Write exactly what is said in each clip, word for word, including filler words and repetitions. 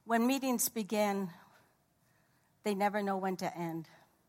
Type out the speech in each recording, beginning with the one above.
When meetings begin, they never know when to end.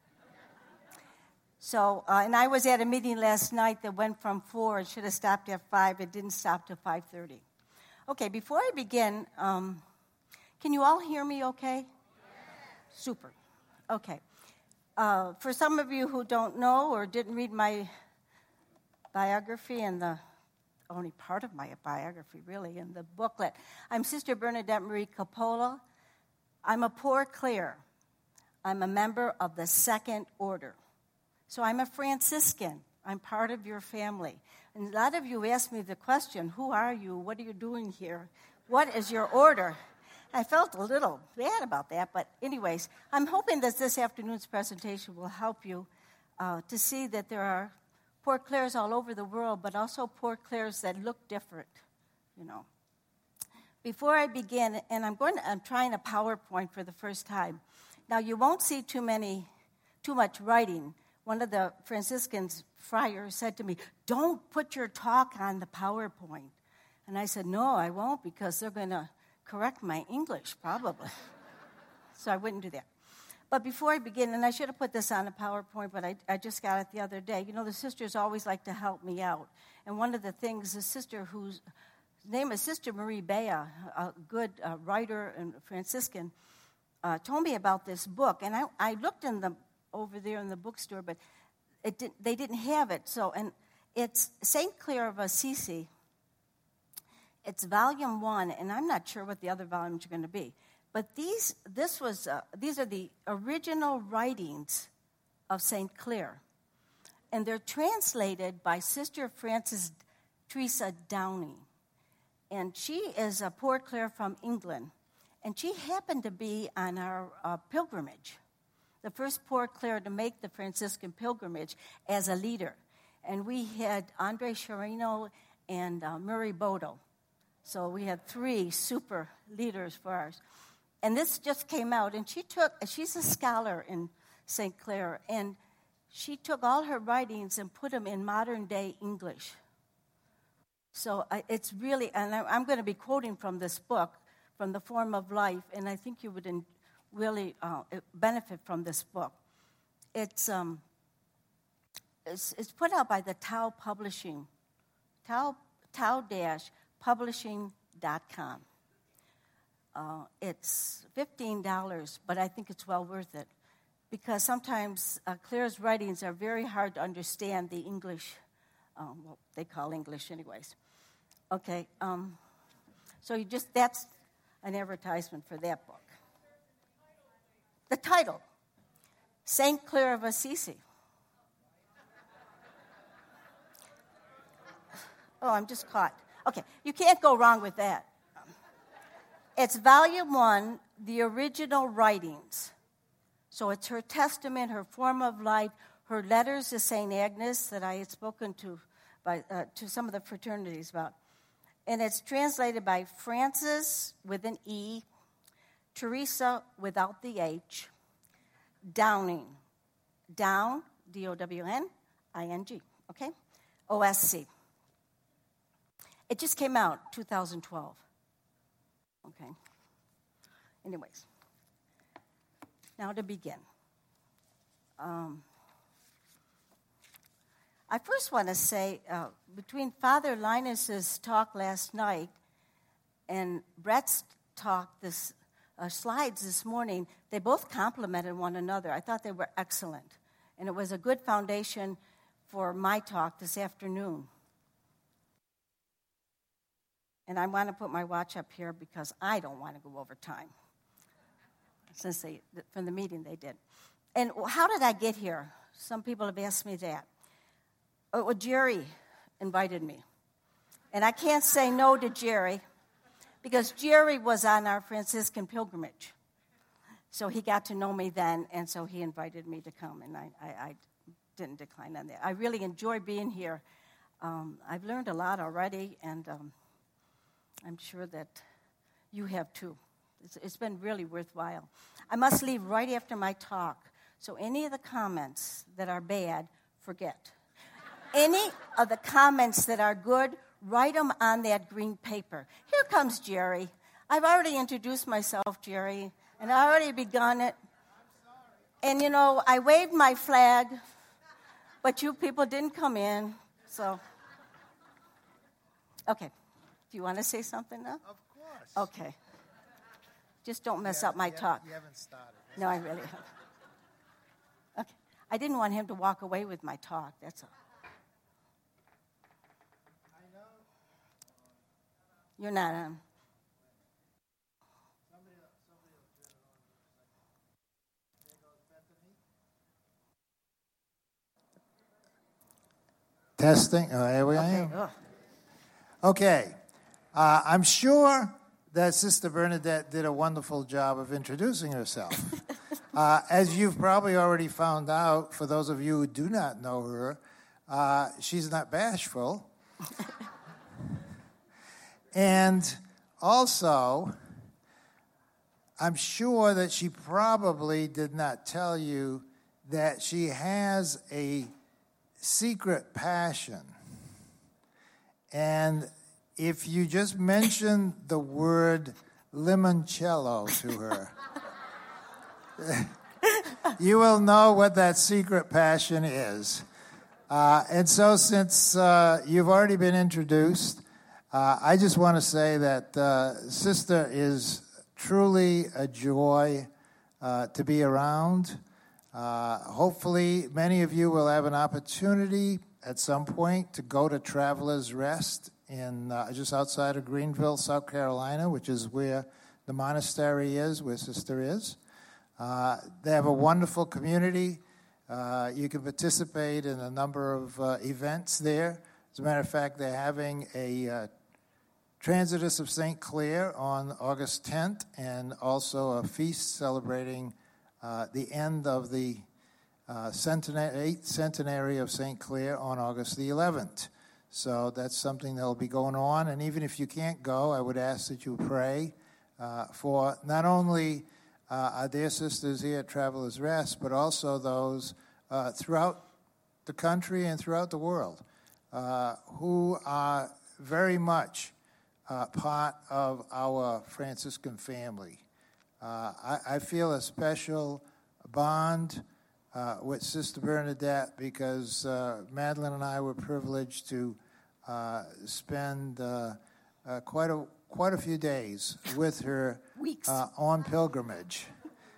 So, uh, and I was at a meeting last night that went from four. It should have stopped at five. It didn't stop till five thirty. Okay, before I begin, um, can you all hear me okay? Yes. Super. Okay. Uh, for some of you who don't know or didn't read my biography and the only part of my biography, really, in the booklet, I'm Sister Bernadette Marie Coppola. I'm a Poor Clare. I'm a member of the Second Order. So I'm a Franciscan. I'm part of your family. And a lot of you asked me the question, who are you? What are you doing here? What is your order? I felt a little bad about that, but anyways, I'm hoping that this afternoon's presentation will help you uh, to see that there are Poor Clares all over the world, but also Poor Clares that look different, you know. Before I begin, and I'm going to, I'm trying a PowerPoint for the first time. Now, you won't see too many, too much writing. One of the Franciscans, friars, said to me, don't put your talk on the PowerPoint. And I said, no, I won't, because they're going to correct my English, probably. So I wouldn't do that. But before I begin, and I should have put this on a PowerPoint, but I, I just got it the other day. You know, the sisters always like to help me out. And one of the things, the sister whose name is Sister Marie Bea, a good uh, writer and Franciscan, uh, told me about this book. And I, I looked in the over there in the bookstore, but it did, they didn't have it. So, and it's Saint Clare of Assisi. It's volume one, and I'm not sure what the other volumes are going to be. But these, this was, uh, these are the original writings of Saint Clare, and they're translated by Sister Frances Teresa Downey, and she is a Poor Clare from England, and she happened to be on our uh, pilgrimage. The first Poor Clare to make the Franciscan pilgrimage as a leader. And we had Andre Chirino and uh, Murray Bodo. So we had three super leaders for ours. And this just came out, and she took, she's a scholar in Saint Clare, and she took all her writings and put them in modern-day English. So uh, it's really, and I, I'm going to be quoting from this book, from The Form of Life, and I think you would enjoy really uh, benefit from this book. It's, um, it's it's put out by the Tao Publishing, Tao, Tao-Publishing dot com. Uh, it's fifteen dollars, but I think it's well worth it, because sometimes uh, Clare's writings are very hard to understand the English, um, well, they call English anyways. Okay, um, so you just, that's an advertisement for that book. The title, Saint Clare of Assisi. Oh, I'm just caught. Okay, you can't go wrong with that. It's volume one, the original writings. So it's her testament, her form of life, her letters to Saint Agnes that I had spoken to by uh, to some of the fraternities about. And it's translated by Frances with an E, Teresa without the H, Downing, Down, D O W N I N G, okay? O S C. It just came out, two thousand twelve. Okay. Anyways, now to begin. Um, I first want to say, uh, between Father Linus's talk last night and Brett's talk this Uh, slides this morning, they both complemented one another. I thought they were excellent. And it was a good foundation for my talk this afternoon. And I want to put my watch up here because I don't want to go over time. Since they, from the meeting they did. And how did I get here? Some people have asked me that. Oh, well, Jerry invited me. And I can't say no to Jerry, because Jerry was on our Franciscan pilgrimage. So he got to know me then, and so he invited me to come, and I, I, I didn't decline on that. I really enjoy being here. Um, I've learned a lot already, and um, I'm sure that you have too. It's, it's been really worthwhile. I must leave right after my talk, so any of the comments that are bad, forget. Any of the comments that are good, write them on that green paper. Here comes Jerry. I've already introduced myself, Jerry, and I already begun it. And, you know, I waved my flag, but you people didn't come in, so. Okay. Do you want to say something now? Of course. Okay. Just don't mess up my you talk. You haven't started. No, I really haven't. Okay. I didn't want him to walk away with my talk, that's all. I know. You're not on. Somebody, somebody will turn it on in a second. There goes Bethany. Testing. Oh, here we Okay. are. Ugh. Okay. Uh, I'm sure that Sister Bernadette did a wonderful job of introducing herself. uh, as you've probably already found out, for those of you who do not know her, uh, she's not bashful. And also, I'm sure that she probably did not tell you that she has a secret passion. And if you just mention the word limoncello to her, you will know what that secret passion is. Uh, and so since uh, you've already been introduced, uh, I just want to say that uh, Sister is truly a joy uh, to be around. Uh, hopefully, many of you will have an opportunity at some point to go to Travelers Rest in uh, just outside of Greenville, South Carolina, which is where the monastery is, where Sister is. Uh, they have a wonderful community. Uh, you can participate in a number of uh, events there. As a matter of fact, they're having a uh, Transitus of Saint Clare on August tenth, and also a feast celebrating uh, the end of the uh, centenary, eighth centenary of Saint Clare on August the eleventh. So that's something that will be going on. And even if you can't go, I would ask that you pray uh, for not only uh, our dear sisters here at Travelers Rest, but also those uh, throughout the country and throughout the world uh, who are very much uh, part of our Franciscan family. Uh, I, I feel a special bond uh, with Sister Bernadette because uh, Madeline and I were privileged to Uh, spend uh, uh, quite a quite a few days with her Weeks. Uh, on pilgrimage,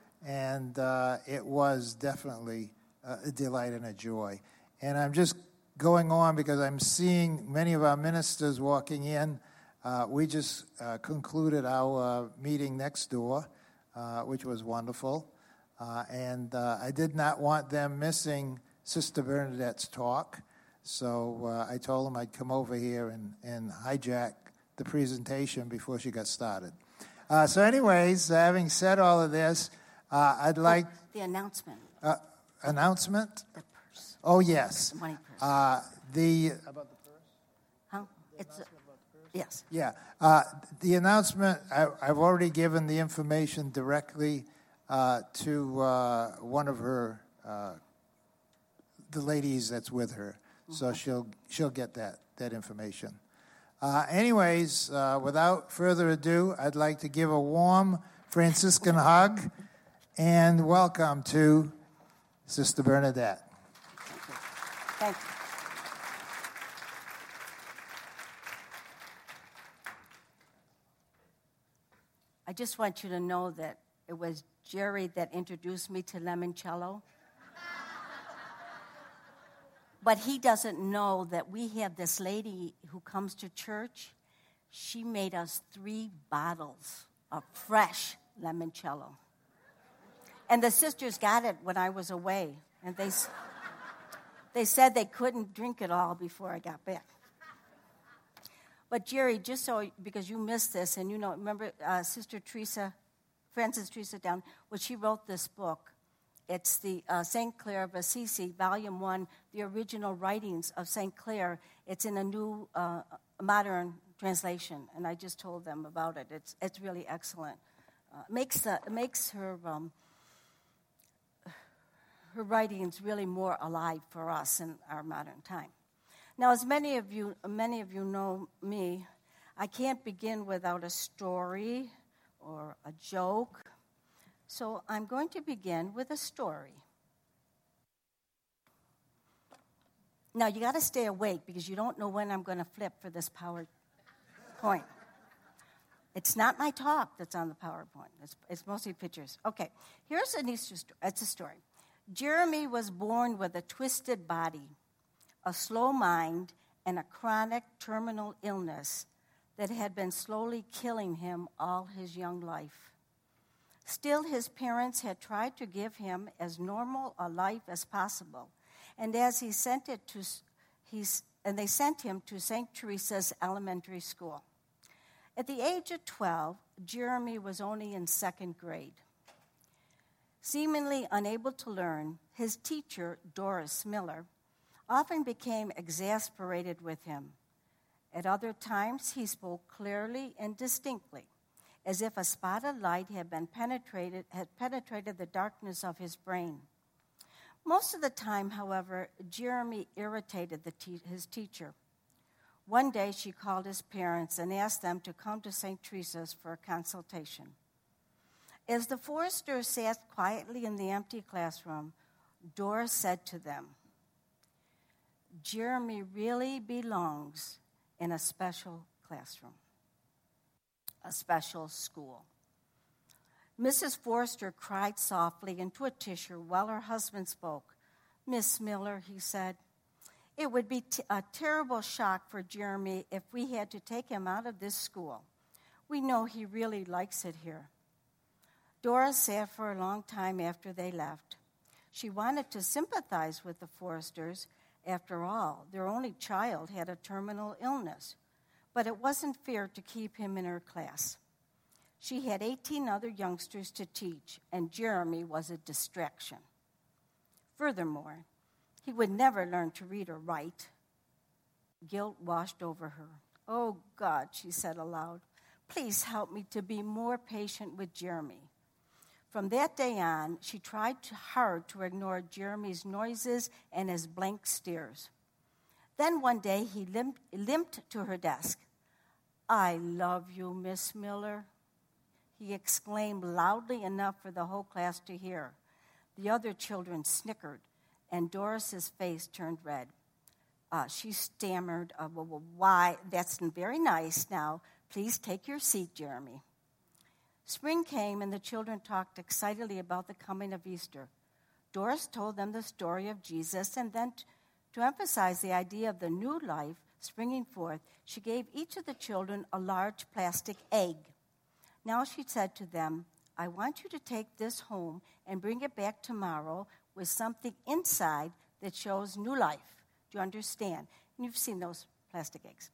and uh, it was definitely a delight and a joy. And I'm just going on because I'm seeing many of our ministers walking in. Uh, we just uh, concluded our uh, meeting next door, uh, which was wonderful, uh, and uh, I did not want them missing Sister Bernadette's talk. So uh, I told them I'd come over here and, and hijack the presentation before she got started. Uh, so anyways, having said all of this, uh, I'd like... Oh, the announcement. Uh, announcement? The purse. Oh, yes. The money purse. Uh, the... About the purse? Huh? It's, uh, yes. Yeah. Uh, the announcement, I, I've already given the information directly uh, to uh, one of her, uh, the ladies that's with her. So she'll she'll get that that information. Uh, anyways, uh, without further ado, I'd like to give a warm Franciscan hug and welcome to Sister Bernadette. Thank you. I just want you to know that it was Jerry that introduced me to limoncello. But he doesn't know that we have this lady who comes to church. She made us three bottles of fresh limoncello. And the sisters got it when I was away. And they, they said they couldn't drink it all before I got back. But Jerry, just so, because you missed this, and you know, remember uh, Sister Teresa, Frances Teresa Down, when she wrote this book, it's the uh, Saint Clare of Assisi, Volume One, the original writings of Saint Clare. It's in a new uh, modern translation, and I just told them about it. It's it's really excellent. Uh, makes the it makes her um, her writings really more alive for us in our modern time. Now, as many of you many of you know me, I can't begin without a story or a joke. So I'm going to begin with a story. Now, you got to stay awake because you don't know when I'm going to flip for this PowerPoint. It's not my talk that's on the PowerPoint. It's, it's mostly pictures. Okay, here's an Easter story. It's a story. Jeremy was born with a twisted body, a slow mind, and a chronic terminal illness that had been slowly killing him all his young life. Still, his parents had tried to give him as normal a life as possible, and as he sent it to, he's, and they sent him to Saint Teresa's elementary school. At the age of twelve, Jeremy was only in second grade. Seemingly unable to learn, his teacher, Doris Miller, often became exasperated with him. At other times, he spoke clearly and distinctly, as if a spot of light had been penetrated, had penetrated the darkness of his brain. Most of the time, however, Jeremy irritated the te- his teacher. One day, she called his parents and asked them to come to Saint Teresa's for a consultation. As the Forresters sat quietly in the empty classroom, Doris said to them, "Jeremy really belongs in a special classroom, a special school." Missus Forrester cried softly into a tissue while her husband spoke. "Miss Miller," he said, "it would be t- a terrible shock for Jeremy if we had to take him out of this school. We know he really likes it here." Doris sat for a long time after they left. She wanted to sympathize with the Forresters. After all, their only child had a terminal illness, but it wasn't fair to keep him in her class. She had eighteen other youngsters to teach, and Jeremy was a distraction. Furthermore, he would never learn to read or write. Guilt washed over her. "Oh, God," she said aloud, "please help me to be more patient with Jeremy." From that day on, she tried hard to ignore Jeremy's noises and his blank stares. Then one day, he limped, limped to her desk. "I love you, Miss Miller," he exclaimed loudly enough for the whole class to hear. The other children snickered, and Doris's face turned red. Uh, she stammered, uh, well, well, "Why, that's very nice. Now, please take your seat, Jeremy." Spring came, and the children talked excitedly about the coming of Easter. Doris told them the story of Jesus, and then, t- to emphasize the idea of the new life springing forth, she gave each of the children a large plastic egg. Now she said to them, "I want you to take this home and bring it back tomorrow with something inside that shows new life." Do you understand? And you've seen those plastic eggs.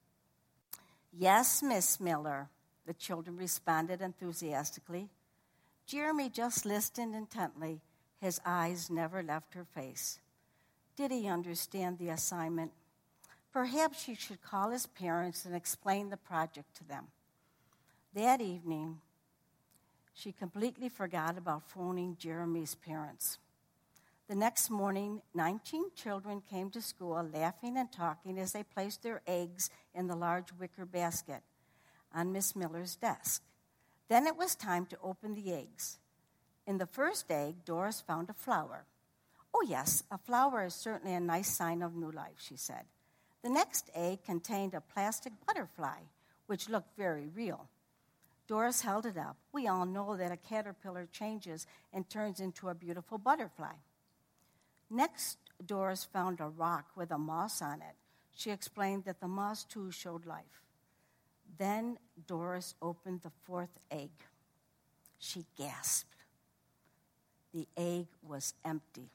"Yes, Miss Miller," the children responded enthusiastically. Jeremy just listened intently. His eyes never left her face. Did he understand the assignment? Perhaps she should call his parents and explain the project to them. That evening, she completely forgot about phoning Jeremy's parents. The next morning, nineteen children came to school laughing and talking as they placed their eggs in the large wicker basket on Miss Miller's desk. Then it was time to open the eggs. In the first egg, Doris found a flower. "Oh, yes, a flower is certainly a nice sign of new life," she said. The next egg contained a plastic butterfly, which looked very real. Doris held it up. "We all know that a caterpillar changes and turns into a beautiful butterfly." Next, Doris found a rock with a moss on it. She explained that the moss, too, showed life. Then Doris opened the fourth egg. She gasped. The egg was empty.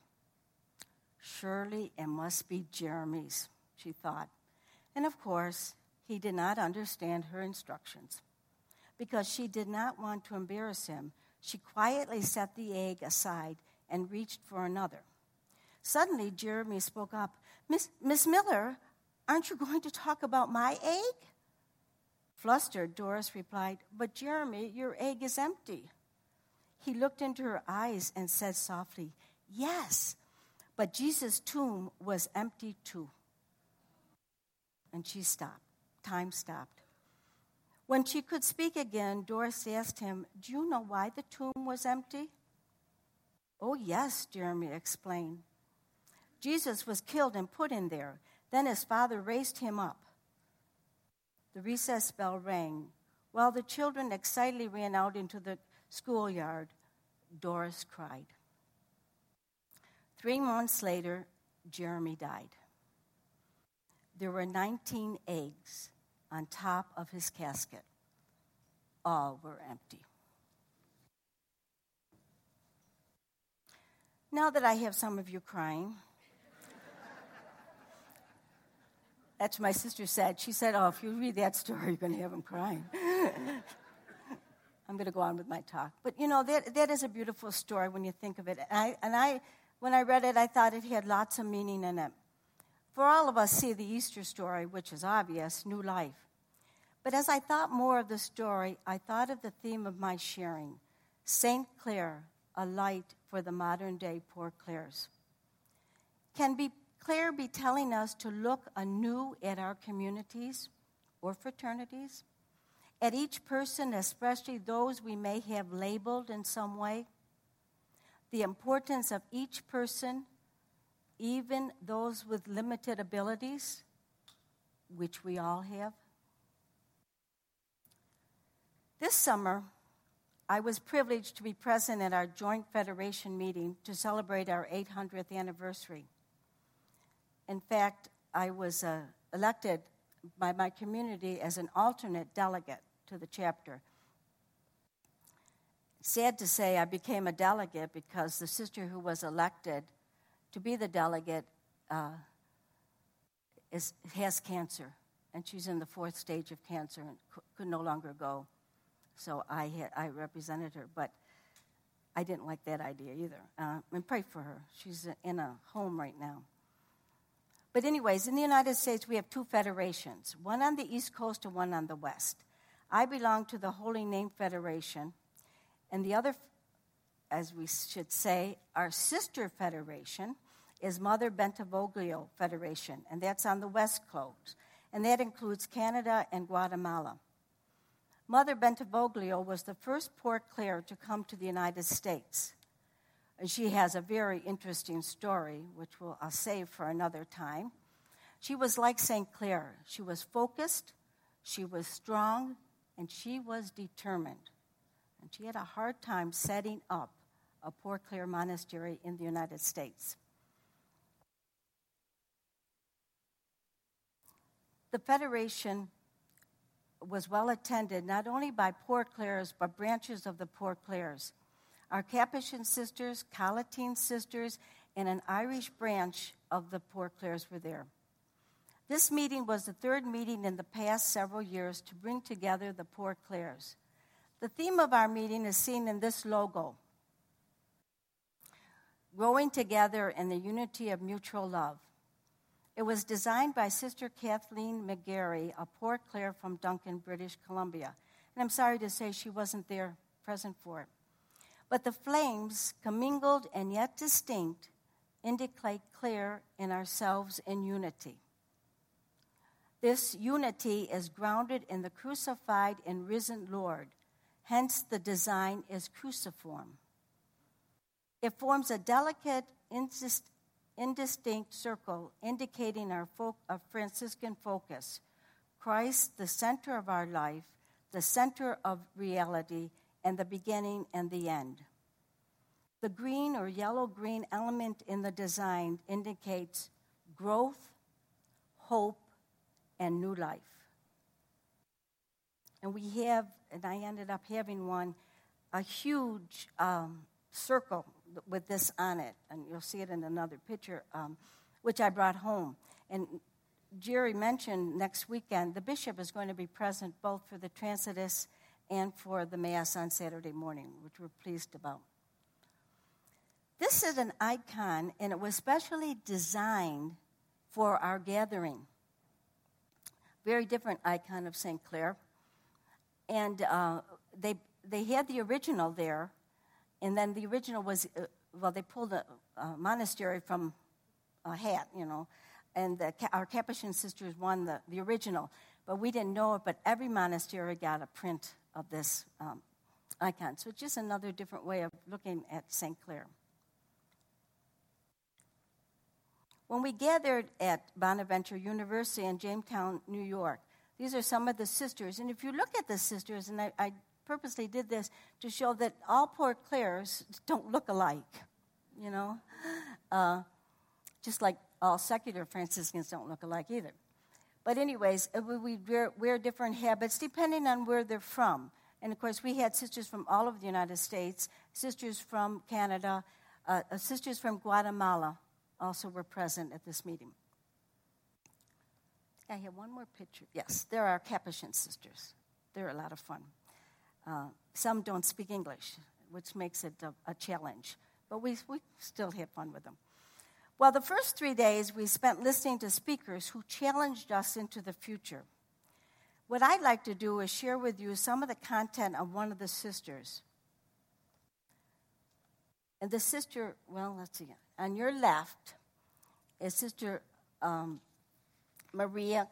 Surely it must be Jeremy's, she thought. And of course, he did not understand her instructions. Because she did not want to embarrass him, she quietly set the egg aside and reached for another. Suddenly, Jeremy spoke up. Miss, Miss Miller, aren't you going to talk about my egg?" Flustered, Doris replied, "But Jeremy, your egg is empty." He looked into her eyes and said softly, "Yes, but Jesus' tomb was empty too." And she stopped. Time stopped. When she could speak again, Doris asked him, "Do you know why the tomb was empty?" "Oh, yes," Jeremy explained. "Jesus was killed and put in there. Then his father raised him up." The recess bell rang. While the children excitedly ran out into the schoolyard, Doris cried. Three months later, Jeremy died. There were nineteen eggs on top of his casket. All were empty. Now that I have some of you crying, that's what my sister said. She said, "Oh, if you read that story, you're going to have them crying." I'm going to go on with my talk. But, you know, that that is a beautiful story when you think of it. And I, and I, when I read it, I thought it had lots of meaning in it. For all of us see the Easter story, which is obvious, new life. But as I thought more of the story, I thought of the theme of my sharing, Saint Clare, a light for the modern-day Poor Clares. Can be Clare be telling us to look anew at our communities or fraternities, at each person, especially those we may have labeled in some way, the importance of each person, even those with limited abilities, which we all have? This summer, I was privileged to be present at our joint federation meeting to celebrate our eight hundredth anniversary. In fact, I was uh, elected by my community as an alternate delegate to the chapter. Sad to say, I became a delegate because the sister who was elected to be the delegate uh, is, has cancer, and she's in the fourth stage of cancer and c- could no longer go. So I had, I represented her, but I didn't like that idea either. Uh, and pray for her. She's in a home right now. But anyways, in the United States, we have two federations, one on the East Coast and one on the West. I belong to the Holy Name Federation, and the other, as we should say, our sister federation is Mother Bentivoglio Federation, and that's on the West Coast, and that includes Canada and Guatemala. Mother Bentivoglio was the first Poor Clare to come to the United States. And she has a very interesting story, which we'll, I'll save for another time. She was like Saint Clare. She was focused, she was strong, and she was determined. And she had a hard time setting up a Poor Clare monastery in the United States. The Federation was well attended not only by Poor Clares, but branches of the Poor Clares. Our Capuchin sisters, Colatine sisters, and an Irish branch of the Poor Clares were there. This meeting was the third meeting in the past several years to bring together the Poor Clares. The theme of our meeting is seen in this logo, growing together in the unity of mutual love. It was designed by Sister Kathleen McGarry, a Poor Clare from Duncan, British Columbia. And I'm sorry to say she wasn't there present for it. But the flames, commingled and yet distinct, indicate clear in ourselves in unity. This unity is grounded in the crucified and risen Lord. Hence, the design is cruciform. It forms a delicate, indistinct circle indicating our, fo- our Franciscan focus. Christ, the center of our life, the center of reality, and the beginning and the end. The green or yellow-green element in the design indicates growth, hope, and new life. And we have, and I ended up having one, a huge um, circle with this on it, and you'll see it in another picture, um, which I brought home. And Jerry mentioned next weekend, the bishop is going to be present both for the Transitus and for the Mass on Saturday morning, which we're pleased about. This is an icon, and it was specially designed for our gathering. Very different icon of Saint Clare. And uh, they they had the original there, and then the original was, uh, well, they pulled a, a monastery from a hat, you know, and the, our Capuchin sisters won the, the original. but we didn't know it, but every monastery got a print of this um, icon. So it's just another different way of looking at Saint Clare. When we gathered at Bonaventure University in Jamestown, New York, these are some of the sisters. And if you look at the sisters, and I, I purposely did this to show that all Poor Clares don't look alike, you know, uh, just like all secular Franciscans don't look alike either. But anyways, we, we wear, wear different habits depending on where they're from. And, of course, we had sisters from all over the United States, sisters from Canada, uh, sisters from Guatemala also were present at this meeting. I have one more picture. Yes, there are Capuchin sisters. They're a lot of fun. Uh, some don't speak English, which makes it a, a challenge. But we, we still have fun with them. Well, the first three days we spent listening to speakers who challenged us into the future. What I'd like to do is share with you some of the content of one of the sisters. And the sister, well, let's see. On your left is Sister um, Maria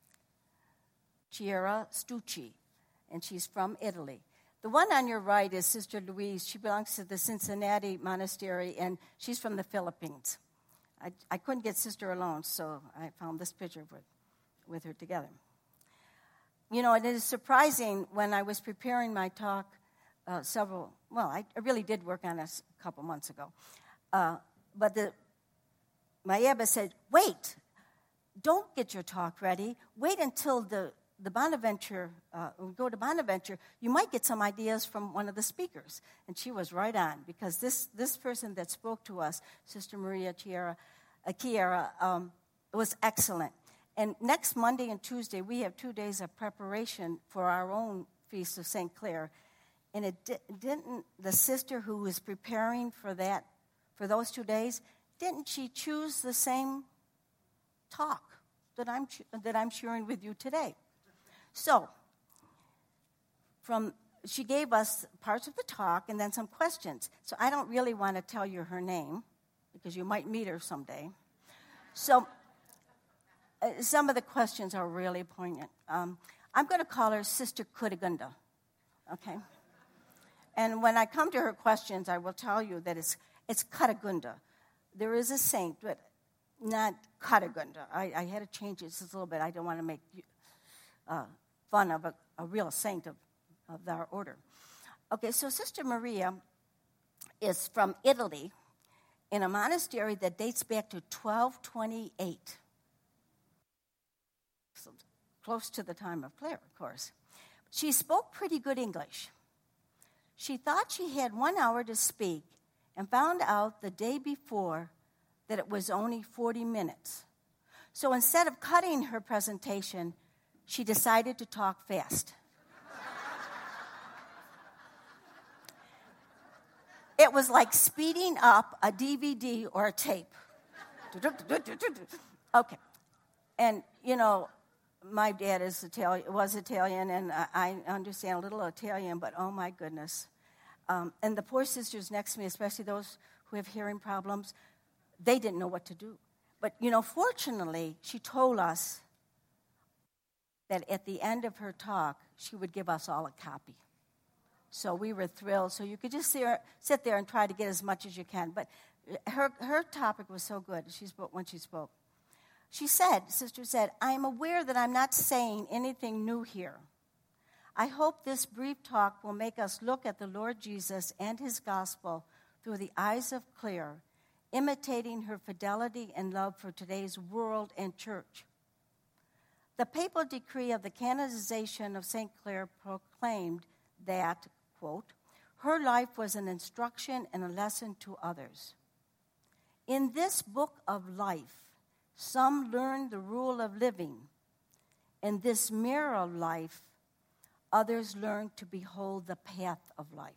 Chiara Stucci, and she's from Italy. The one on your right is Sister Louise. She belongs to the Cincinnati Monastery, and she's from the Philippines. I, I couldn't get Sister alone, so I found this picture with, with her together. You know, it is surprising when I was preparing my talk uh, several, well, I, I really did work on this a couple months ago. Uh, but the my Abba said, wait, don't get your talk ready. Wait until the, the Bonaventure, uh, we go to Bonaventure, you might get some ideas from one of the speakers. And she was right on, because this, this person that spoke to us, Sister Maria Chiara, uh, Chiara, um, was excellent. And next Monday and Tuesday, we have two days of preparation for our own Feast of Saint Clare. And it di- didn't, the sister who was preparing for that, for those two days, didn't she choose the same talk that I'm that I'm sharing with you today? So, from she gave us parts of the talk and then some questions. So I don't really want to tell you her name, because you might meet her someday. So uh, some of the questions are really poignant. Um, I'm going to call her Sister Kudagunda, okay? And when I come to her questions, I will tell you that it's it's Kudagunda. There is a saint, but not Kudagunda. I, I had to change it just a little bit. I don't want to make uh, fun of a, a real saint of, of our order. Okay, so Sister Maria is from Italy in a monastery that dates back to twelve twenty-eight. So close to the time of Clare, of course. She spoke pretty good English. She thought she had one hour to speak and found out the day before that it was only forty minutes. So instead of cutting her presentation, she decided to talk fast. It was like speeding up a D V D or a tape. Okay. And, you know, my dad is Italian, was Italian, and I understand a little Italian, but oh my goodness. Um, and the poor sisters next to me, especially those who have hearing problems, they didn't know what to do. But, you know, fortunately, she told us that at the end of her talk, she would give us all a copy. So we were thrilled. So you could just see her, sit there and try to get as much as you can. But her her topic was so good she spoke, when she spoke. She said, Sister said, I am aware that I'm not saying anything new here. I hope this brief talk will make us look at the Lord Jesus and his gospel through the eyes of Clare, imitating her fidelity and love for today's world and church. The papal decree of the canonization of Saint Clare proclaimed that, quote, her life was an instruction and a lesson to others. In this book of life, some learned the rule of living. In this mirror of life, others learned to behold the path of life.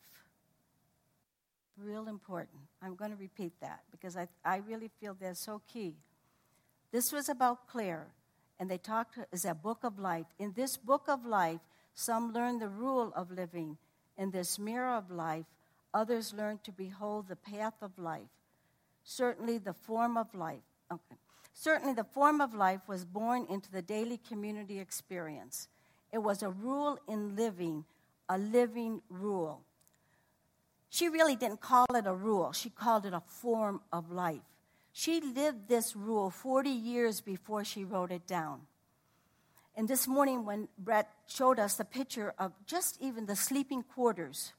Real important. I'm going to repeat that because I, I really feel that's so key. This was about Clare, and they talked as a book of life. In this book of life, some learned the rule of living. In this mirror of life, others learned to behold the path of life. Certainly the form of life. Okay. Certainly, the form of life was born into the daily community experience. It was a rule in living, a living rule. She really didn't call it a rule. She called it a form of life. She lived this rule forty years before she wrote it down. And this morning when Brett showed us the picture of just even the sleeping quarters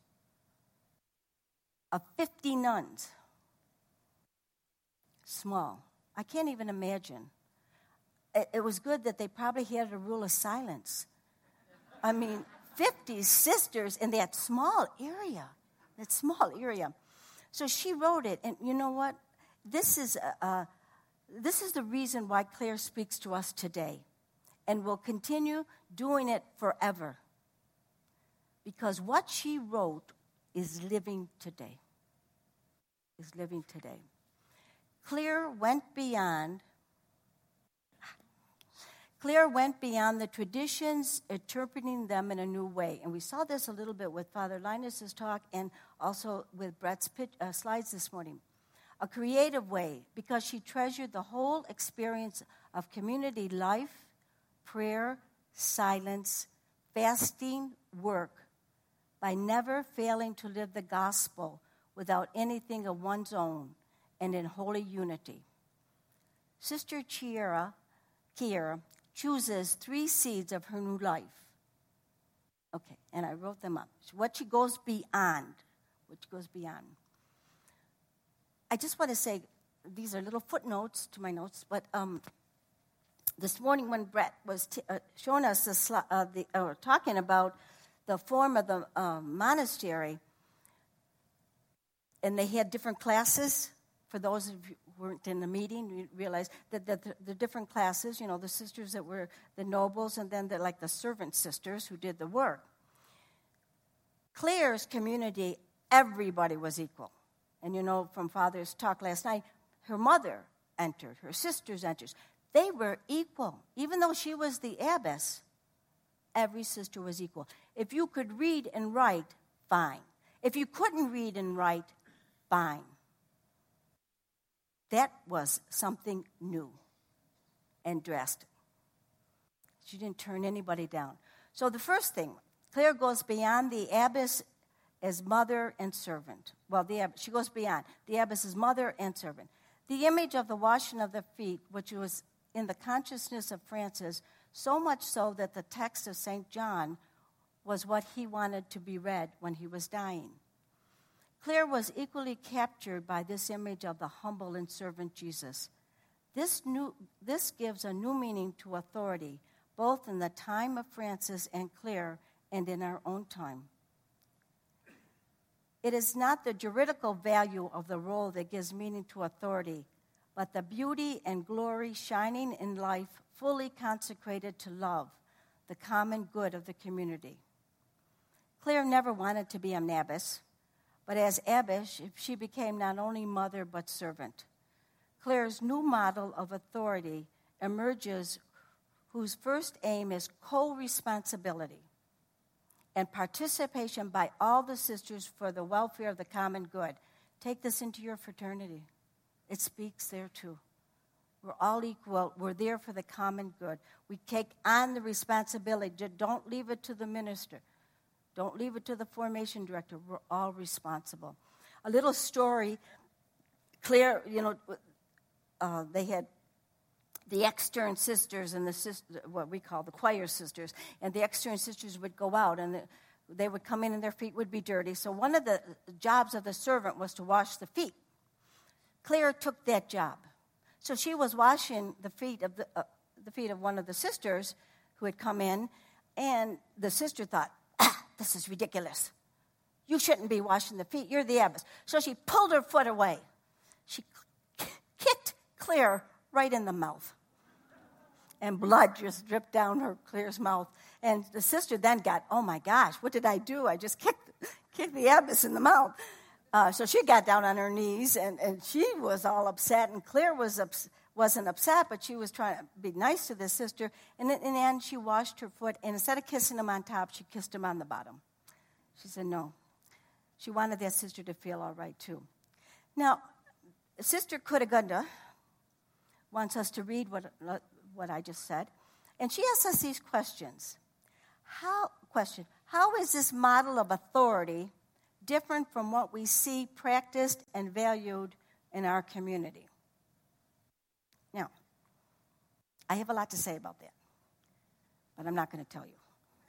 of fifty nuns, small. I can't even imagine. It, it was good that they probably had a rule of silence. I mean, fifty sisters in that small area, that small area. So she wrote it, and you know what? This is uh, uh, this is the reason why Claire speaks to us today, and will continue doing it forever. Because what she wrote is living today. Is living today. Claire went beyond. Claire went beyond the traditions, interpreting them in a new way. And we saw this a little bit with Father Linus's talk and also with Brett's pitch, uh, slides this morning. A creative way, because she treasured the whole experience of community life, prayer, silence, fasting, work, by never failing to live the gospel without anything of one's own and in holy unity. Sister Chiara, Chiara chooses three seeds of her new life. Okay, and I wrote them up. What she goes beyond, what she goes beyond. I just want to say, these are little footnotes to my notes, but um, this morning when Brett was t- uh, showing us the, sli- uh, the uh, talking about the form of the uh, monastery, and they had different classes. For those of you who weren't in the meeting, you realize that the, the, the different classes, you know, the sisters that were the nobles, and then the, like the servant sisters who did the work. Claire's community, everybody was equal. And you know, from Father's talk last night, her mother entered, her sisters entered. They were equal. Even though she was the abbess, every sister was equal. If you could read and write, fine. If you couldn't read and write, fine. That was something new and drastic. She didn't turn anybody down. So the first thing, Claire goes beyond the abbess as mother and servant. Well, the she goes beyond. The abbess is mother and servant. The image of the washing of the feet, which was in the consciousness of Francis, so much so that the text of Saint John was what he wanted to be read when he was dying. Claire was equally captured by this image of the humble and servant Jesus. This new, this gives a new meaning to authority, both in the time of Francis and Claire and in our own time. It is not the juridical value of the role that gives meaning to authority, but the beauty and glory shining in life fully consecrated to love, the common good of the community. Claire never wanted to be an abbess, but as abbess, she became not only mother but servant. Claire's new model of authority emerges, whose first aim is co-responsibility and participation by all the sisters for the welfare of the common good. Take this into your fraternity. It speaks there too. We're all equal. We're there for the common good. We take on the responsibility. Don't leave it to the minister. Don't leave it to the formation director. We're all responsible. A little story. Claire, you know, uh, they had the extern sisters and the sister, what we call the choir sisters, and the extern sisters would go out, and the, they would come in and their feet would be dirty. So one of the jobs of the servant was to wash the feet. Claire took that job. So she was washing the feet of the, uh, the feet of one of the sisters who had come in, and the sister thought, ah, this is ridiculous. You shouldn't be washing the feet. You're the abbess. So she pulled her foot away. She kicked Claire right in the mouth. And blood just dripped down her Claire's mouth. And the sister then got, oh my gosh, what did I do? I just kicked, kicked the abbess in the mouth. Uh, so she got down on her knees, and, and she was all upset. And Claire was ups, wasn't upset, but she was trying to be nice to this sister. And in the end, she washed her foot, and instead of kissing him on top, she kissed him on the bottom. She said no. She wanted that sister to feel all right, too. Now, Sister Kudagunda wants us to read what, what I just said. And she asks us these questions. How, question, how is this model of authority different from what we see practiced and valued in our community? Now, I have a lot to say about that, but I'm not going to tell you.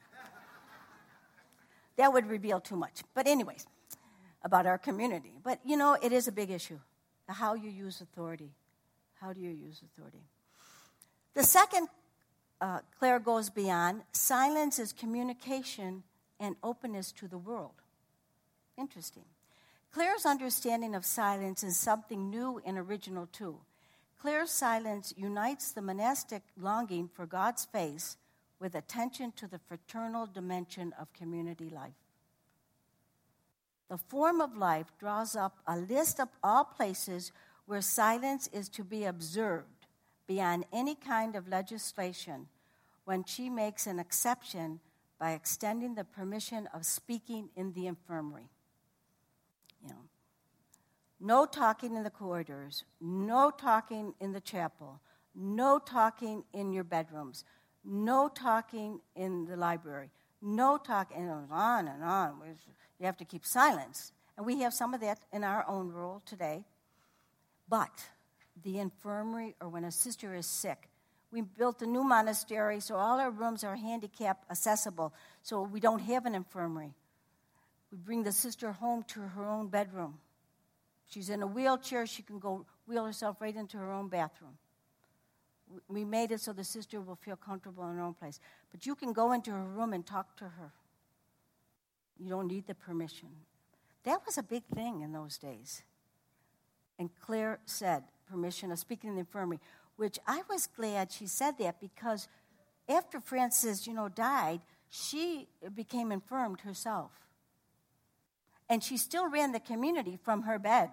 That would reveal too much. But anyways, about our community. But, you know, it is a big issue, how you use authority. How do you use authority? The second, uh, Claire goes beyond. Silence is communication and openness to the world. Interesting. Claire's understanding of silence is something new and original, too. Claire's silence unites the monastic longing for God's face with attention to the fraternal dimension of community life. The form of life draws up a list of all places where silence is to be observed beyond any kind of legislation, when she makes an exception by extending the permission of speaking in the infirmary. You know, no talking in the corridors, no talking in the chapel, no talking in your bedrooms, no talking in the library, no talking, and it goes on and on. You have to keep silence. And we have some of that in our own world today. But the infirmary, or when a sister is sick, we built a new monastery, so all our rooms are handicap accessible, so we don't have an infirmary. We bring the sister home to her own bedroom. She's in a wheelchair, she can go wheel herself right into her own bathroom. We made it so the sister will feel comfortable in her own place. But you can go into her room and talk to her. You don't need the permission. That was a big thing in those days. And Claire said, permission of speaking in the infirmary, which I was glad she said that, because after Frances, you know, died, she became infirmed herself. And she still ran the community from her bed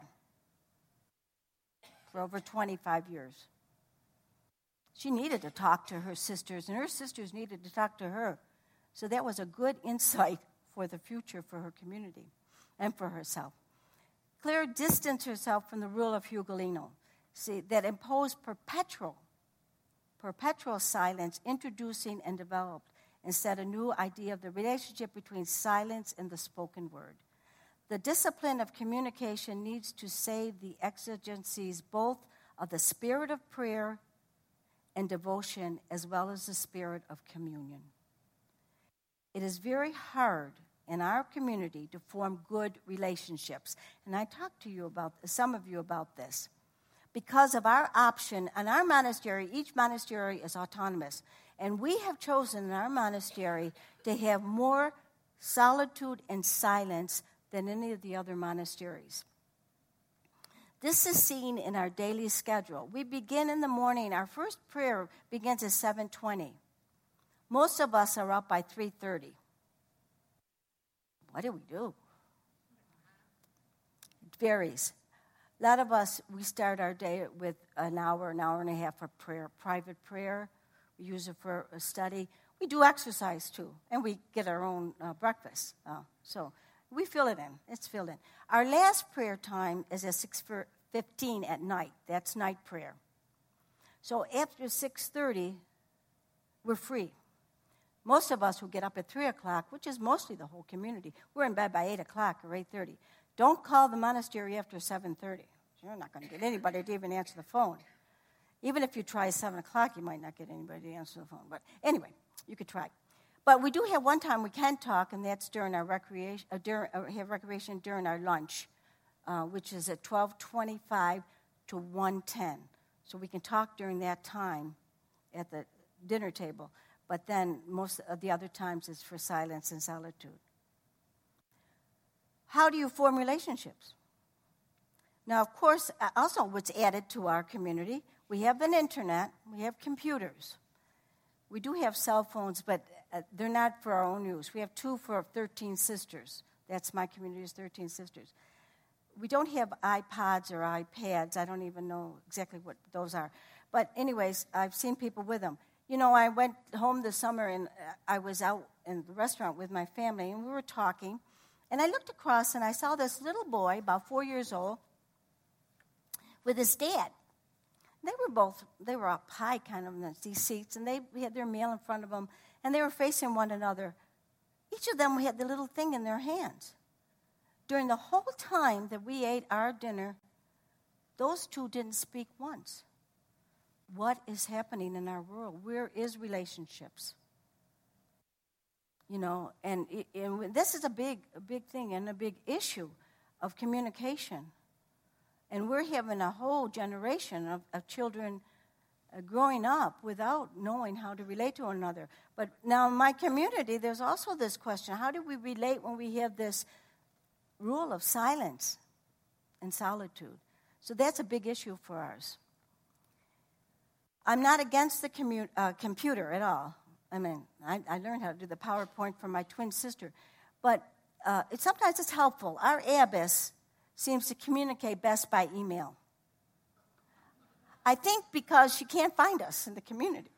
for over twenty-five years. She needed to talk to her sisters, and her sisters needed to talk to her. So that was a good insight for the future for her community and for herself. Claire distanced herself from the rule of Ugolino, see, that imposed perpetual, perpetual silence, introducing and developed instead a new idea of the relationship between silence and the spoken word. The discipline of communication needs to save the exigencies both of the spirit of prayer and devotion, as well as the spirit of communion. It is very hard in our community to form good relationships. And I talked to you about, some of you about this. Because of our option, in our monastery, each monastery is autonomous. And we have chosen in our monastery to have more solitude and silence than any of the other monasteries. This is seen in our daily schedule. We begin in the morning. Our first prayer begins at seven twenty. Most of us are up by three thirty. What do we do? It varies. A lot of us, we start our day with an hour, an hour and a half of prayer, private prayer. We use it for a study. We do exercise, too, and we get our own uh, breakfast. Uh, so we fill it in. It's filled in. Our last prayer time is at six fifteen at night. That's night prayer. So after six thirty, we're free. Most of us will get up at three o'clock, which is mostly the whole community. We're in bed by eight o'clock or eight thirty. Don't call the monastery after seven thirty. You're not going to get anybody to even answer the phone. Even if you try seven o'clock, you might not get anybody to answer the phone. But anyway, you could try. But we do have one time we can talk, and that's during our recreation, uh, during, uh, have recreation during our lunch, uh, which is at twelve twenty-five to one ten. So we can talk during that time at the dinner table. But then most of the other times is for silence and solitude. How do you form relationships? Now, of course, also what's added to our community, we have an internet, we have computers. We do have cell phones, but uh, they're not for our own use. We have two for thirteen sisters. That's my community's thirteen sisters. We don't have iPods or iPads. I don't even know exactly what those are. But anyways, I've seen people with them. You know, I went home this summer, and I was out in the restaurant with my family, and we were talking. And I looked across, and I saw this little boy, about four years old, with his dad. They were both, they were up high kind of in these seats, and they had their meal in front of them, and they were facing one another. Each of them had the little thing in their hands. During the whole time that we ate our dinner, those two didn't speak once. What is happening in our world? Where is relationships? You know, and, and this is a big, a big thing and a big issue of communication. And we're having a whole generation of, of children uh, growing up without knowing how to relate to one another. But now in my community, there's also this question: how do we relate when we have this rule of silence and solitude? So that's a big issue for ours. I'm not against the commu- uh, computer at all. I mean, I, I learned how to do the PowerPoint from my twin sister. But uh, it, sometimes it's helpful. Our Abbess seems to communicate best by email. I think because she can't find us in the community.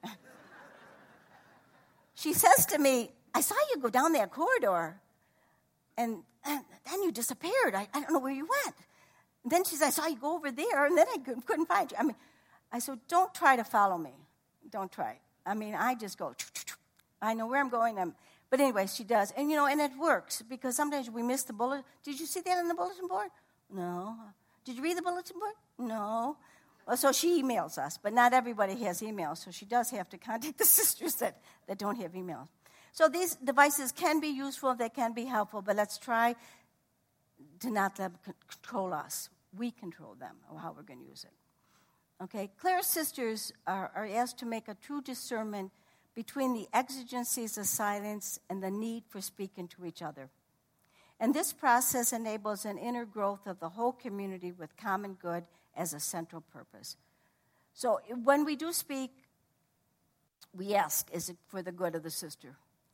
She says to me, I saw you go down that corridor, and, and then you disappeared. I, I don't know where you went. And then she said, I saw you go over there, and then I couldn't find you. I mean, I said, don't try to follow me. Don't try. I mean, I just go, I know where I'm going. I'm, but anyway, she does. And, you know, and it works, because sometimes we miss the bullet. Did you see that on the bulletin board? No. Did you read the bulletin board? No. Well, so she emails us, but not everybody has emails, so she does have to contact the sisters that, that don't have emails. So these devices can be useful, they can be helpful, but let's try to not let them control us. We control them, or how we're going to use it. Okay, Claire's sisters are, are asked to make a true discernment between the exigencies of silence and the need for speaking to each other. And this process enables an inner growth of the whole community with common good as a central purpose. So when we do speak, we ask, is it for the good of the sister?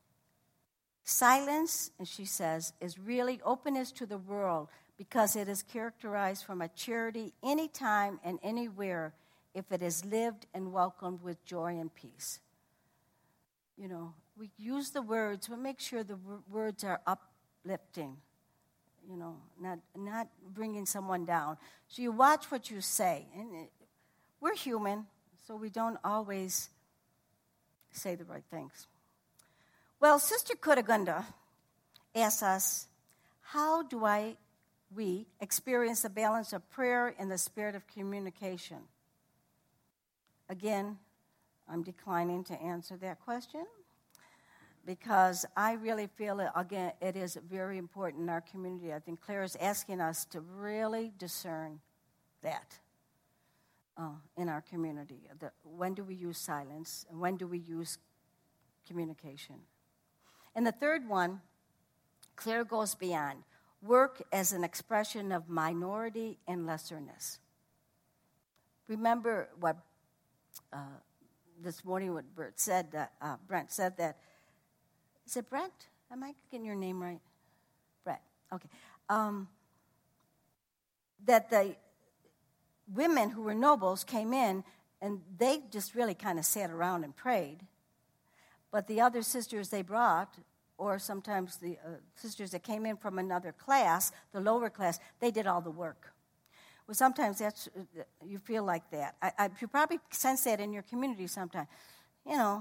Silence, as she says, is really openness to the world, because it is characterized from a charity anytime and anywhere if it is lived and welcomed with joy and peace. You know, we use the words, we make sure the w- words are uplifting, you know, not not bringing someone down. So you watch what you say. And it, we're human, so we don't always say the right things. Well, Sister Kudagunda asks us, how do I, we, experience the balance of prayer and the spirit of communication? Again, I'm declining to answer that question, because I really feel, it, again, it is very important in our community. I think Claire is asking us to really discern that uh, in our community. The, when do we use silence, and when do we use communication? And the third one, Claire goes beyond. Work as an expression of minority and lesserness. Remember what uh, this morning what Brent said, that, uh, Brent said that, is it Brent? Am I getting your name right? Brent, okay. Um, that the women who were nobles came in, and they just really kind of sat around and prayed. But the other sisters they brought, or sometimes the uh, sisters that came in from another class, the lower class, they did all the work. Well, sometimes that's uh, you feel like that. I, I, you probably sense that in your community sometimes. You know,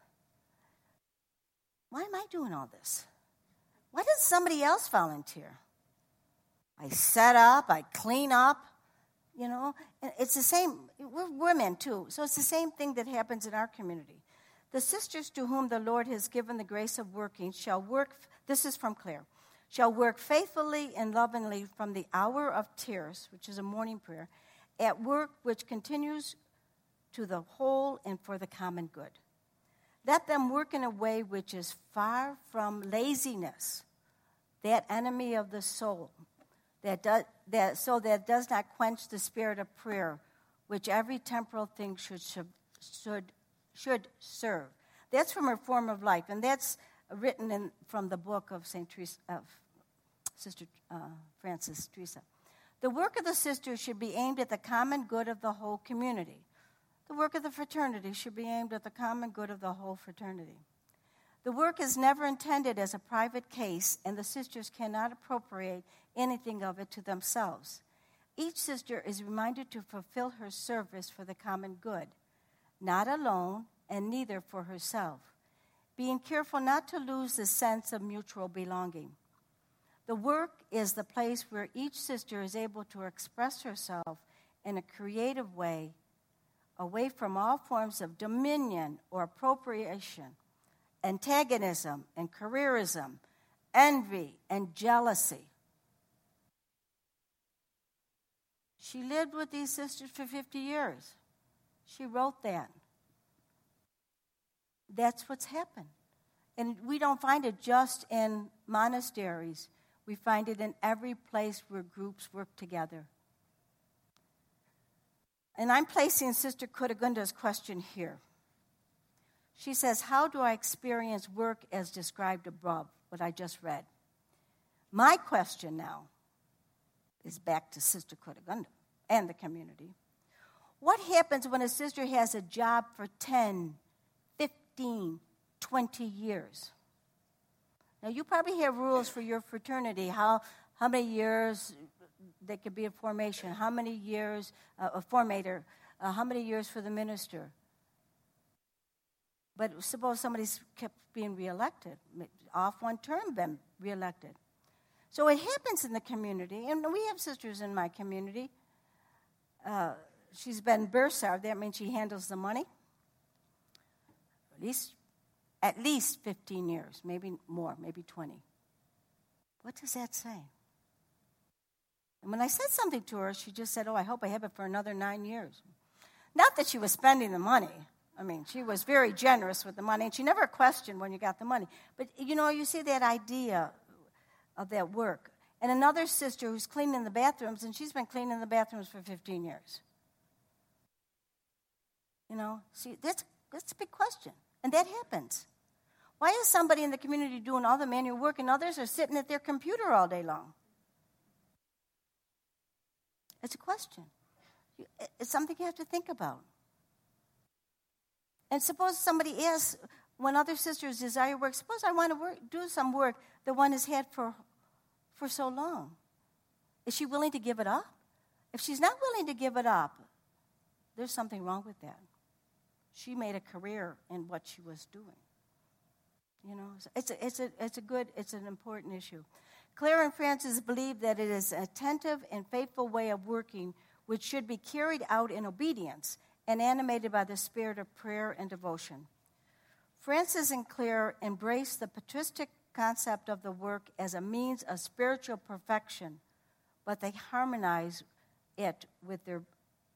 why am I doing all this? Why doesn't somebody else volunteer? I set up, I clean up, you know. And it's the same, we're women too, so it's the same thing that happens in our community. The sisters to whom the Lord has given the grace of working shall work, this is from Claire, shall work faithfully and lovingly from the hour of tears, which is a morning prayer, at work which continues to the whole and for the common good. Let them work in a way which is far from laziness, that enemy of the soul, that, does, that so that it does not quench the spirit of prayer, which every temporal thing should should should, should serve. That's from her Form of Life, and that's written in from the book of Saint Teresa, of Sister uh, Francis Teresa. The work of the sisters should be aimed at the common good of the whole community. The work of the fraternity should be aimed at the common good of the whole fraternity. The work is never intended as a private case, and the sisters cannot appropriate anything of it to themselves. Each sister is reminded to fulfill her service for the common good, not alone and neither for herself, being careful not to lose the sense of mutual belonging. The work is the place where each sister is able to express herself in a creative way, away from all forms of dominion or appropriation, antagonism and careerism, envy and jealousy. She lived with these sisters for fifty years. She wrote that. That's what's happened. And we don't find it just in monasteries. We find it in every place where groups work together. And I'm placing Sister Kudagunda's question here. She says, how do I experience work as described above, what I just read? My question now is back to Sister Kudagunda and the community. What happens when a sister has a job for ten, fifteen, twenty years? Now, you probably have rules for your fraternity, how, how many years they could be in formation, how many years, uh, a formator, uh, how many years for the minister. But suppose somebody's kept being reelected, off one term, been reelected. So it happens in the community, and we have sisters in my community. Uh, she's been bursar, that means she handles the money. At least, at least fifteen years, maybe more, maybe twenty. What does that say? And when I said something to her, she just said, oh, I hope I have it for another nine years. Not that she was spending the money. I mean, she was very generous with the money, and she never questioned when you got the money. But, you know, you see that idea of that work. And another sister who's cleaning the bathrooms, and she's been cleaning the bathrooms for fifteen years. You know, see, that's, that's a big question. And that happens. Why is somebody in the community doing all the manual work and others are sitting at their computer all day long? It's a question. It's something you have to think about. And suppose somebody asks, when other sisters desire work, suppose I want to work, do some work the one has had for, for so long. Is she willing to give it up? If she's not willing to give it up, there's something wrong with that. She made a career in what she was doing. You know, it's a, it's a, it's a good, it's an important issue. Claire and Frances believe that it is an attentive and faithful way of working which should be carried out in obedience and animated by the spirit of prayer and devotion. Frances and Claire embrace the patristic concept of the work as a means of spiritual perfection, but they harmonize it with their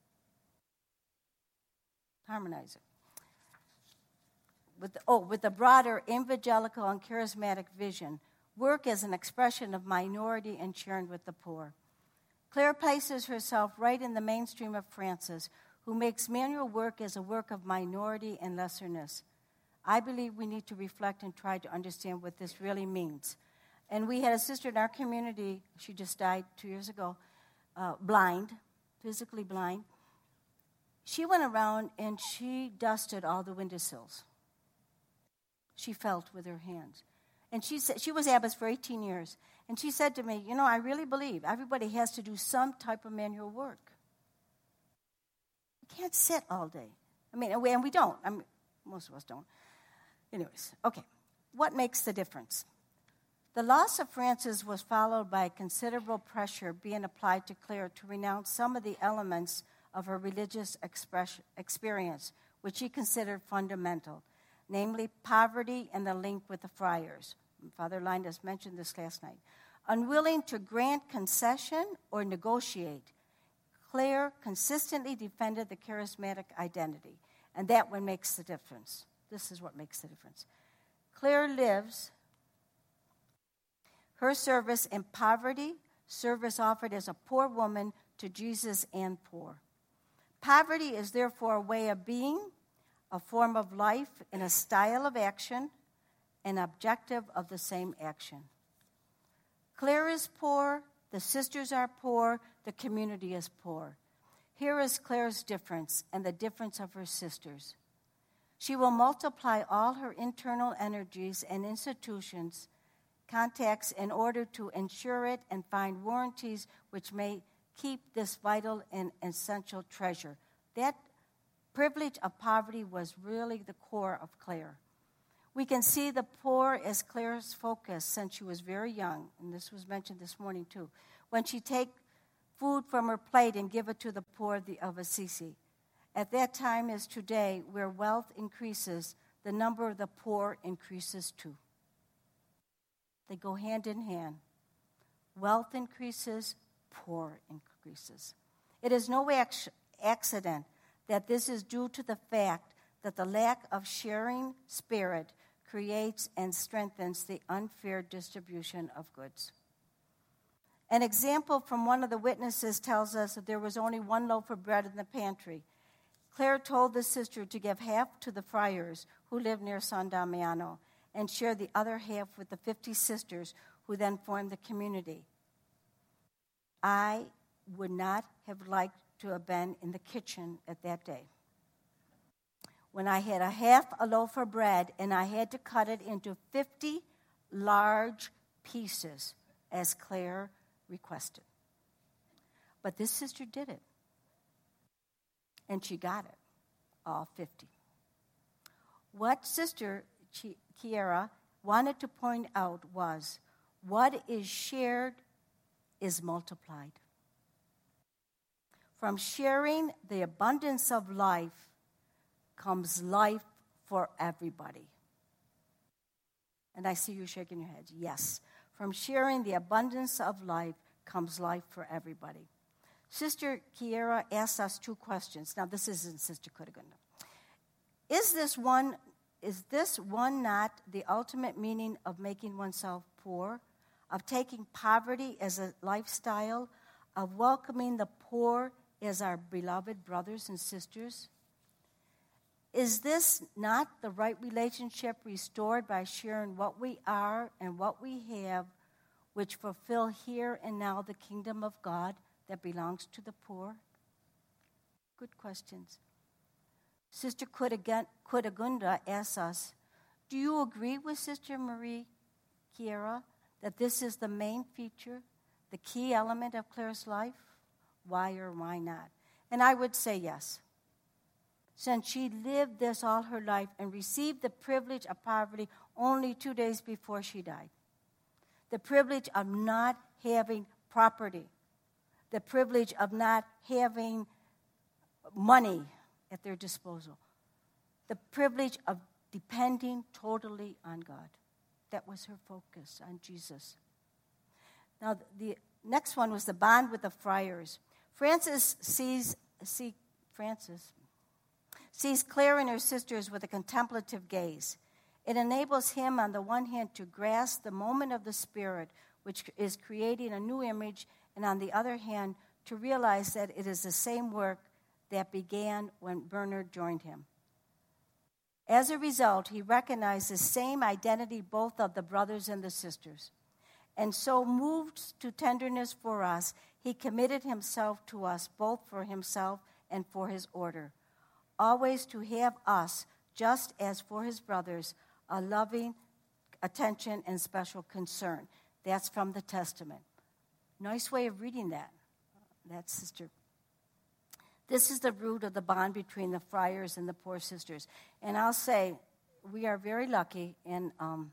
harmonize it with the, oh with the broader evangelical and charismatic vision. Work as an expression of minority and sharing with the poor. Claire places herself right in the mainstream of Frances, who makes manual work as a work of minority and lesserness. I believe we need to reflect and try to understand what this really means. And we had a sister in our community, she just died two years ago, uh, blind, physically blind. She went around and she dusted all the windowsills. She felt with her hands. And she said, she was abbess for eighteen years. And she said to me, you know, I really believe everybody has to do some type of manual work. You can't sit all day. I mean, and we, and we don't. I mean, most of us don't. Anyways, okay. What makes the difference? The loss of Frances was followed by considerable pressure being applied to Claire to renounce some of the elements of her religious expression, experience, which she considered fundamental, namely poverty and the link with the friars. Father Linus mentioned this last night. Unwilling to grant concession or negotiate, Claire consistently defended the charismatic identity, and that one makes the difference. This is what makes the difference. Claire lives her service in poverty, service offered as a poor woman to Jesus and poor. Poverty is therefore a way of being, a form of life, and a style of action, an objective of the same action. Claire is poor, the sisters are poor, the community is poor. Here is Claire's difference and the difference of her sisters. She will multiply all her internal energies and institutions, contacts in order to ensure it and find warranties which may keep this vital and essential treasure. That privilege of poverty was really the core of Claire. We can see the poor as Claire's focus since she was very young, and this was mentioned this morning too, when she take food from her plate and give it to the poor of Assisi. At that time as today, where wealth increases, the number of the poor increases too. They go hand in hand. Wealth increases, poor increases. It is no accident that this is due to the fact that the lack of sharing spirit creates and strengthens the unfair distribution of goods. An example from one of the witnesses tells us that there was only one loaf of bread in the pantry. Claire told the sister to give half to the friars who lived near San Damiano and share the other half with the fifty sisters who then formed the community. I would not have liked to have been in the kitchen at that day. When I had a half a loaf of bread and I had to cut it into fifty large pieces as Claire requested. But this sister did it. And she got it, all fifty. What Sister Chiara wanted to point out was, what is shared is multiplied. From sharing the abundance of life comes life for everybody. And I see you shaking your heads. Yes. From sharing the abundance of life comes life for everybody. Sister Chiara asked us two questions. Now, this isn't Sister Kudagunda. Is this one, is this one not the ultimate meaning of making oneself poor, of taking poverty as a lifestyle, of welcoming the poor as our beloved brothers and sisters? Is this not the right relationship restored by sharing what we are and what we have, which fulfill here and now the kingdom of God that belongs to the poor? Good questions. Sister Kudagunda asks us, do you agree with Sister Marie Chiara that this is the main feature, the key element of Claire's life? Why or why not? And I would say yes. Since she lived this all her life and received the privilege of poverty only two days before she died. The privilege of not having property. The privilege of not having money at their disposal. The privilege of depending totally on God. That was her focus, on Jesus. Now, the next one was the bond with the friars. Francis sees, see, Francis sees Claire and her sisters with a contemplative gaze. It enables him, on the one hand, to grasp the moment of the Spirit, which is creating a new image, and on the other hand, to realize that it is the same work that began when Bernard joined him. As a result, he recognized the same identity both of the brothers and the sisters. And so, moved to tenderness for us, he committed himself to us, both for himself and for his order, always to have us, just as for his brothers, a loving attention and special concern. That's from the Testament. Nice way of reading that. That's Sister. This is the root of the bond between the friars and the poor sisters. And I'll say, we are very lucky in um,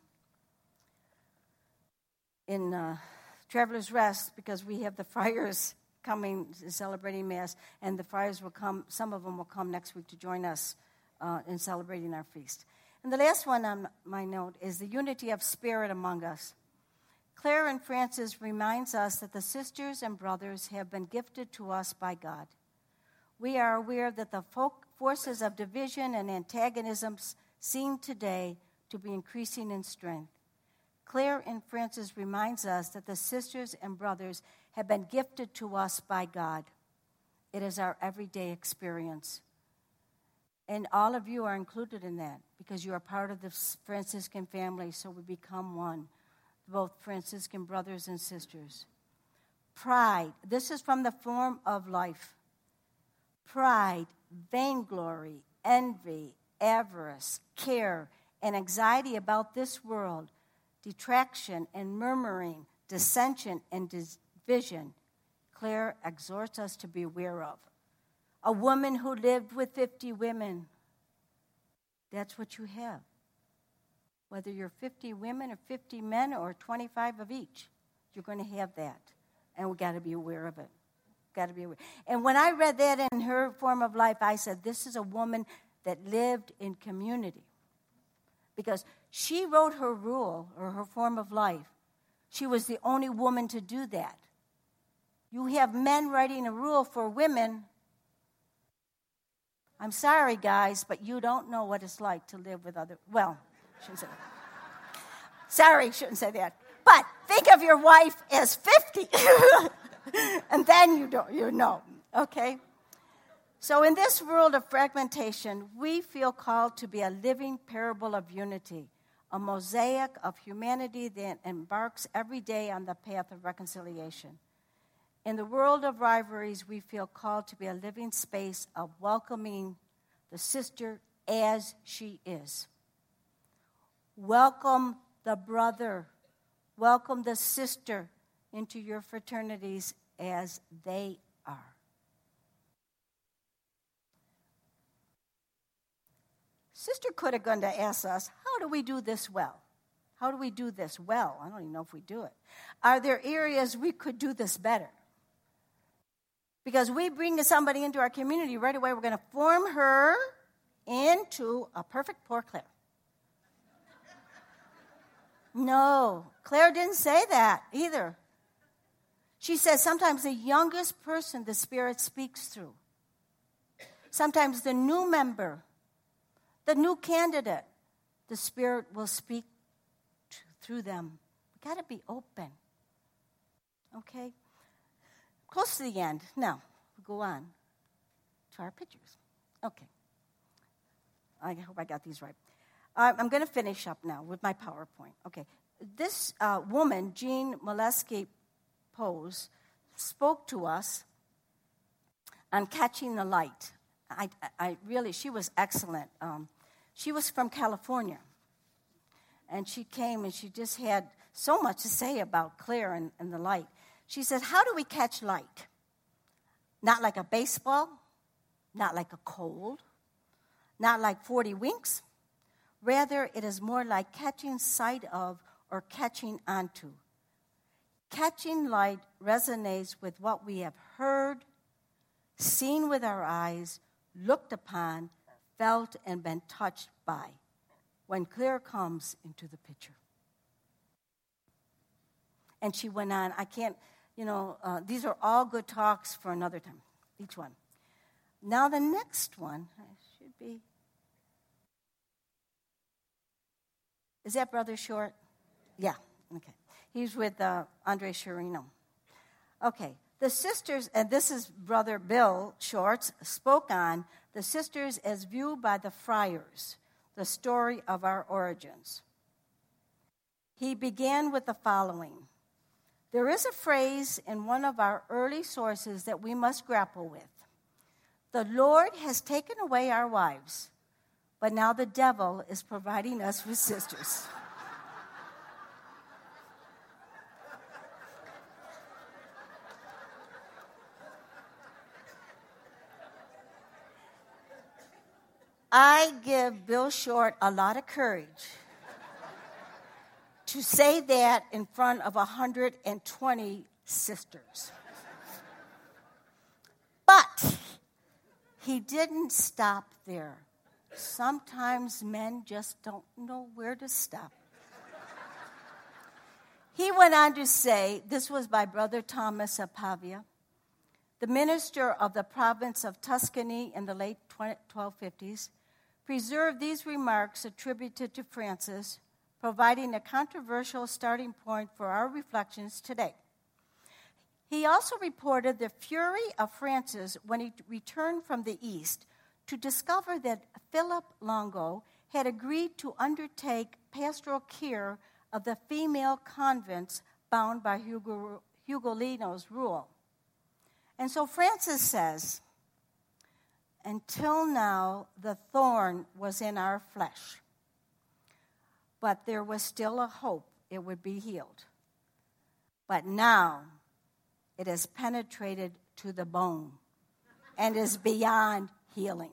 in uh, Traveler's Rest, because we have the friars coming, celebrating Mass, and the friars will come, some of them will come next week to join us uh, in celebrating our feast. And the last one on my note is the unity of spirit among us. Claire and Francis reminds us that the sisters and brothers have been gifted to us by God. We are aware that the folk forces of division and antagonisms seem today to be increasing in strength. Claire and Francis reminds us that the sisters and brothers have been gifted to us by God. It is our everyday experience. And all of you are included in that because you are part of the Franciscan family, so we become one, both Franciscan brothers and sisters. Pride, this is from the form of life. Pride, vainglory, envy, avarice, care, and anxiety about this world, detraction and murmuring, dissension and division. Claire exhorts us to be aware of. A woman who lived with fifty women. That's what you have. Whether you're fifty women or fifty men or twenty-five of each, you're going to have that. And we got to be aware of it. Got to be aware. And when I read that in her form of life, I said, this is a woman that lived in community. Because she wrote her rule or her form of life. She was the only woman to do that. You have men writing a rule for women. I'm sorry, guys, but you don't know what it's like to live with other, well, shouldn't say that. Sorry, shouldn't say that. But think of your wife as fifty. And then you don't, you know, okay? So in this world of fragmentation, we feel called to be a living parable of unity, a mosaic of humanity that embarks every day on the path of reconciliation. In the world of rivalries, we feel called to be a living space of welcoming the sister as she is. Welcome the brother. Welcome the sister into your fraternities as they are. Sister could have gone to ask us, how do we do this well? How do we do this well? I don't even know if we do it. Are there areas we could do this better? Because we bring somebody into our community right away, we're going to form her into a perfect poor Claire. No, Claire didn't say that either. She says sometimes the youngest person the Spirit speaks through. Sometimes the new member, the new candidate, the Spirit will speak to, through them. We've got to be open. Okay? Close to the end. Now, we'll go on to our pictures. Okay. I hope I got these right. Uh, I'm going to finish up now with my PowerPoint. Okay. This uh, woman, Jean Molesky Pose, spoke to us on catching the light. I, I really, she was excellent. Um, she was from California. And she came and she just had so much to say about Claire and, and the light. She said, how do we catch light? Not like a baseball, not like a cold, not like forty winks. Rather, it is more like catching sight of or catching onto. Catching light resonates with what we have heard, seen with our eyes, looked upon, felt, and been touched by when Claire comes into the picture. And she went on, I can't, you know, uh, these are all good talks for another time, each one. Now the next one should be, is that Brother Short? Yeah, okay. He's with uh, Andre Chirino. Okay, the sisters, and this is Brother Bill Shorts, spoke on the sisters as viewed by the friars, the story of our origins. He began with the following. There is a phrase in one of our early sources that we must grapple with. The Lord has taken away our wives, but now the devil is providing us with sisters. I give Bill Short a lot of courage to say that in front of one hundred twenty sisters. But he didn't stop there. Sometimes men just don't know where to stop. He went on to say, this was by Brother Thomas of Pavia, the minister of the province of Tuscany in the late twelve fifties, preserved these remarks attributed to Francis, providing a controversial starting point for our reflections today. He also reported the fury of Francis when he returned from the East to discover that Philip Longo had agreed to undertake pastoral care of the female convents bound by Hugo, Ugolino's rule. And so Francis says, until now, the thorn was in our flesh, but there was still a hope it would be healed. But now, It has penetrated to the bone and is beyond healing.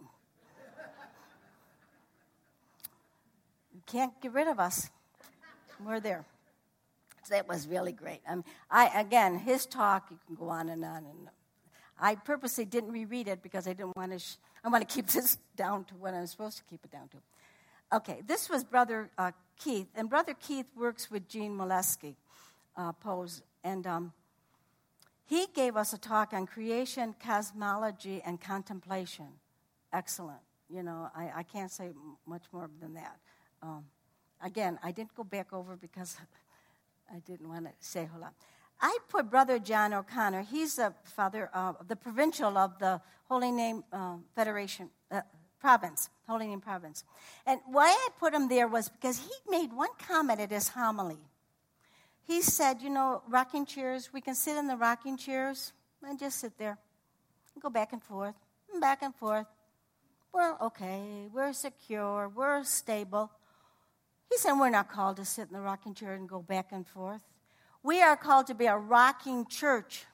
You can't get rid of us. We're there. So that was really great. Um, I again, his talk, you can go on and on. And I purposely didn't reread it because I didn't want to. Sh- I want to keep this down to what I'm supposed to keep it down to. Okay, this was Brother uh, Keith, and Brother Keith works with Gene Molesky, uh, Pose, and um, he gave us a talk on creation, cosmology, and contemplation. Excellent. You know, I, I can't say m- much more than that. Um, again, I didn't go back over because I didn't want to say a whole lot. I put Brother John O'Connor. He's the father of the provincial of the Holy Name uh, Federation uh, province, Holy Name province. And why I put him there was because he made one comment at his homily. He said, you know, rocking chairs, we can sit in the rocking chairs and just sit there and go back and forth, and back and forth. We're okay, we're secure, we're stable. He said we're not called to sit in the rocking chair and go back and forth. We are called to be a rocking church.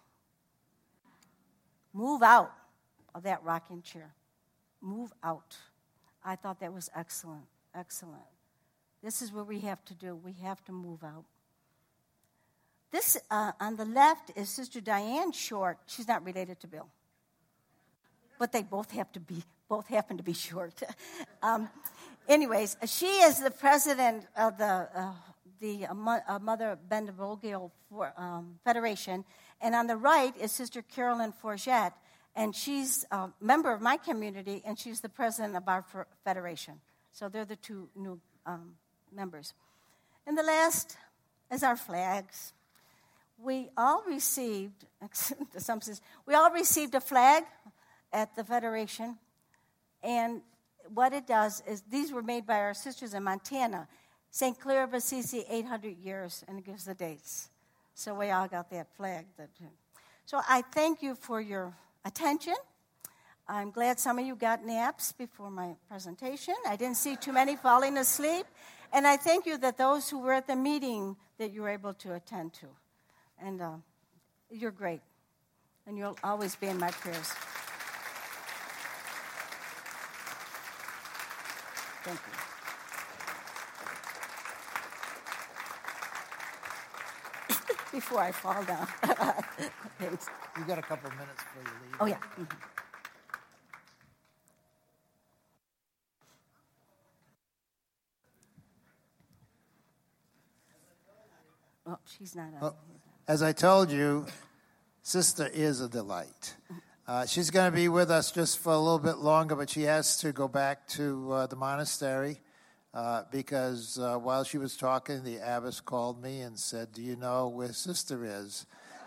Move out of that rocking chair. Move out. I thought that was excellent, excellent. This is what we have to do. We have to move out. This, uh, on the left, is Sister Diane Short. She's not related to Bill. But they both have to be, both happen to be short. um, anyways, she is the president of the uh, the uh, uh, Mother Benvolio for, um, Federation. And on the right is Sister Carolyn Forget. And she's a member of my community, and she's the president of our federation. So they're the two new um, members. And the last is our flags. We all received, some says, we all received a flag at the federation. And what it does is, these were made by our sisters in Montana. Saint Clair of Assisi, eight hundred years, and it gives the dates. So we all got that flag. That, so I thank you for your attention. I'm glad some of you got naps before my presentation. I didn't see too many falling asleep. And I thank you that those who were at the meeting that you were able to attend to. And uh, you're great. And you'll always be in my prayers. Thank you. Before I fall down. Thanks. You got a couple minutes before you leave. Oh, yeah. Mm-hmm. Oh, she's not on. Well, as I told you, Sister is a delight. Uh, she's going to be with us just for a little bit longer, but she has to go back to uh, the monastery uh, because uh, while she was talking, the abbess called me and said, "Do you know where Sister is?"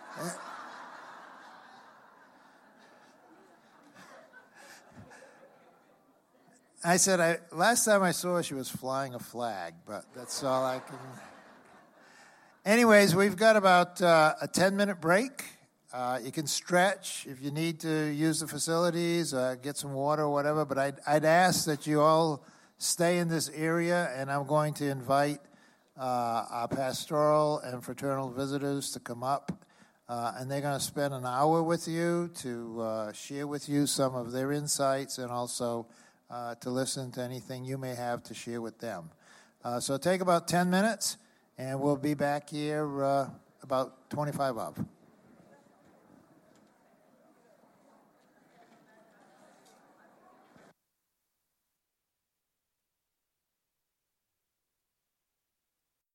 I said, I, last time I saw her, she was flying a flag, but that's all I can... Anyways, we've got about uh, a ten-minute break. Uh, you can stretch if you need to use the facilities, uh, get some water or whatever, but I'd, I'd ask that you all stay in this area, and I'm going to invite uh, our pastoral and fraternal visitors to come up, uh, and they're going to spend an hour with you to uh, share with you some of their insights and also uh, to listen to anything you may have to share with them. Uh, so take about ten minutes. And we'll be back here uh, about twenty-five of.